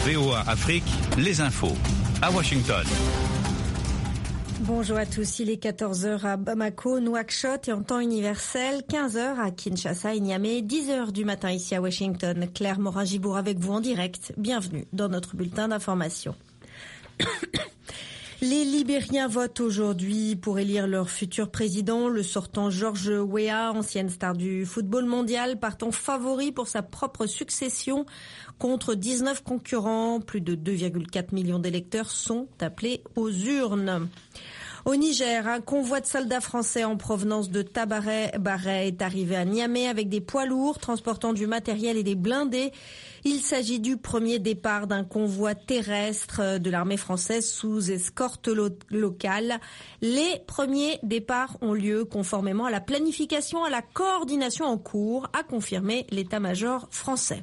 VOA Afrique, les infos. À Washington. Bonjour à tous, il est 14h à Bamako, Nouakchott et en temps universel, 15h à Kinshasa et Niamey, 10h du matin ici à Washington. Claire Morin-Gibour avec vous en direct. Bienvenue dans notre bulletin d'information. Les Libériens votent aujourd'hui pour élire leur futur président. Le sortant George Weah, ancienne star du football mondial, partant favori pour sa propre succession contre 19 concurrents. Plus de 2,4 millions d'électeurs sont appelés aux urnes. Au Niger, un convoi de soldats français en provenance de Tabaret est arrivé à Niamey avec des poids lourds transportant du matériel et des blindés. Il s'agit du premier départ d'un convoi terrestre de l'armée française sous escorte locale. Les premiers départs ont lieu conformément à la planification, à la coordination en cours, a confirmé l'état-major français.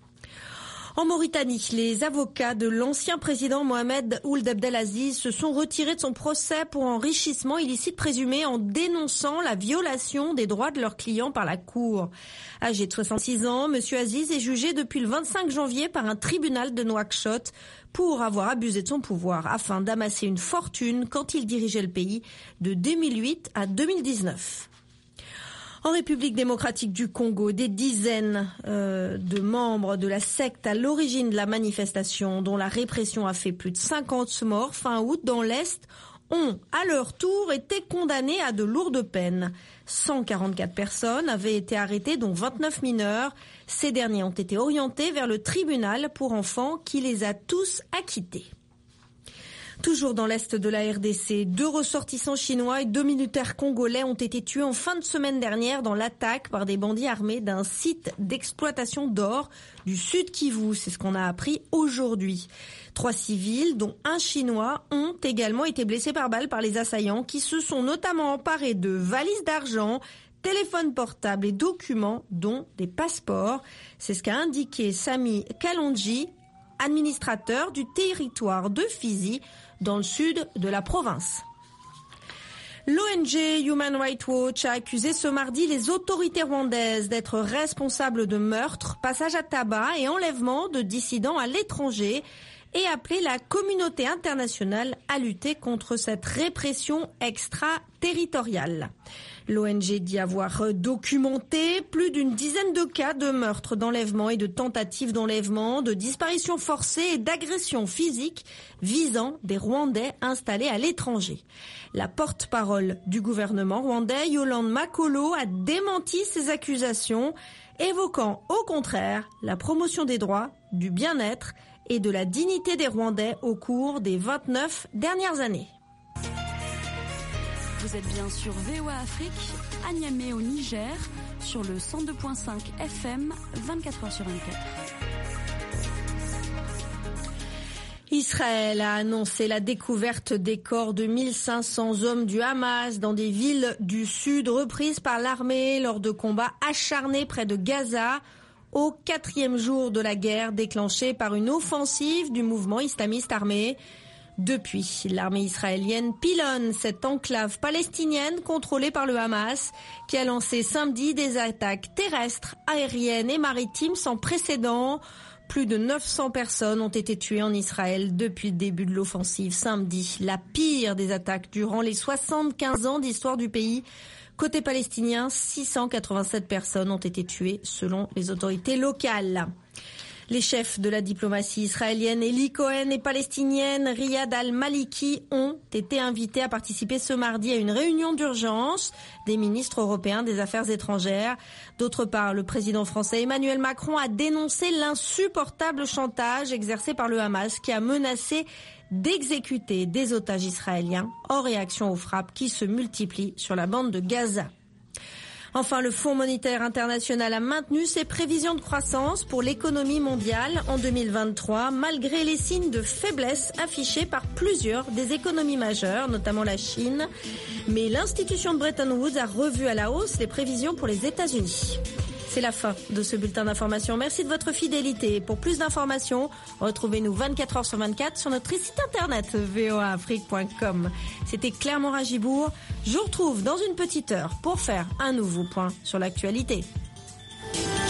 En Mauritanie, les avocats de l'ancien président Mohamed Ould Abdelaziz se sont retirés de son procès pour enrichissement illicite présumé en dénonçant la violation des droits de leurs clients par la Cour. Âgé de 66 ans, M. Aziz est jugé depuis le 25 janvier par un tribunal de Nouakchott pour avoir abusé de son pouvoir afin d'amasser une fortune quand il dirigeait le pays de 2008 à 2019. En République démocratique du Congo, des dizaines de membres de la secte à l'origine de la manifestation, dont la répression a fait plus de 50 morts fin août dans l'Est, ont à leur tour été condamnés à de lourdes peines. 144 personnes avaient été arrêtées, dont 29 mineurs. Ces derniers ont été orientés vers le tribunal pour enfants qui les a tous acquittés. Toujours dans l'est de la RDC, 2 ressortissants chinois et 2 militaires congolais ont été tués en fin de semaine dernière dans l'attaque par des bandits armés d'un site d'exploitation d'or du Sud Kivu. C'est ce qu'on a appris aujourd'hui. 3 civils, dont un chinois, ont également été blessés par balle par les assaillants qui se sont notamment emparés de valises d'argent, téléphones portables et documents, dont des passeports. C'est ce qu'a indiqué Sami Kalonji, administrateur du territoire de Fizi, dans le sud de la province. L'ONG Human Rights Watch a accusé ce mardi les autorités rwandaises d'être responsables de meurtres, passages à tabac et enlèvements de dissidents à l'étranger et appelé la communauté internationale à lutter contre cette répression extraterritoriale. L'ONG dit avoir documenté plus d'une dizaine de cas de meurtres, d'enlèvements et de tentatives d'enlèvement, de disparitions forcées et d'agressions physiques visant des Rwandais installés à l'étranger. La porte-parole du gouvernement rwandais, Yolande Makolo, a démenti ces accusations, évoquant au contraire la promotion des droits, du bien-être et de la dignité des Rwandais au cours des 29 dernières années. Vous êtes bien sur VOA Afrique, à Niamey au Niger, sur le 102.5 FM, 24h sur 24. Israël a annoncé la découverte des corps de 1500 hommes du Hamas dans des villes du sud reprises par l'armée lors de combats acharnés près de Gaza, au 4e jour de la guerre déclenchée par une offensive du mouvement islamiste armé. Depuis, l'armée israélienne pilonne cette enclave palestinienne contrôlée par le Hamas qui a lancé samedi des attaques terrestres, aériennes et maritimes sans précédent. Plus de 900 personnes ont été tuées en Israël depuis le début de l'offensive samedi. La pire des attaques durant les 75 ans d'histoire du pays. Côté palestinien, 687 personnes ont été tuées selon les autorités locales. Les chefs de la diplomatie israélienne Eli Cohen et palestinienne Riyad al-Maliki ont été invités à participer ce mardi à une réunion d'urgence des ministres européens des Affaires étrangères. D'autre part, le président français Emmanuel Macron a dénoncé l'insupportable chantage exercé par le Hamas qui a menacé d'exécuter des otages israéliens en réaction aux frappes qui se multiplient sur la bande de Gaza. Enfin, le Fonds monétaire international a maintenu ses prévisions de croissance pour l'économie mondiale en 2023, malgré les signes de faiblesse affichés par plusieurs des économies majeures, notamment la Chine. Mais l'institution de Bretton Woods a revu à la hausse les prévisions pour les États-Unis. C'est la fin de ce bulletin d'information. Merci de votre fidélité. Pour plus d'informations, retrouvez-nous 24 heures sur 24 sur notre site internet voaafrique.com. C'était Claire Morin-Gibour. Je vous retrouve dans une petite heure pour faire un nouveau point sur l'actualité.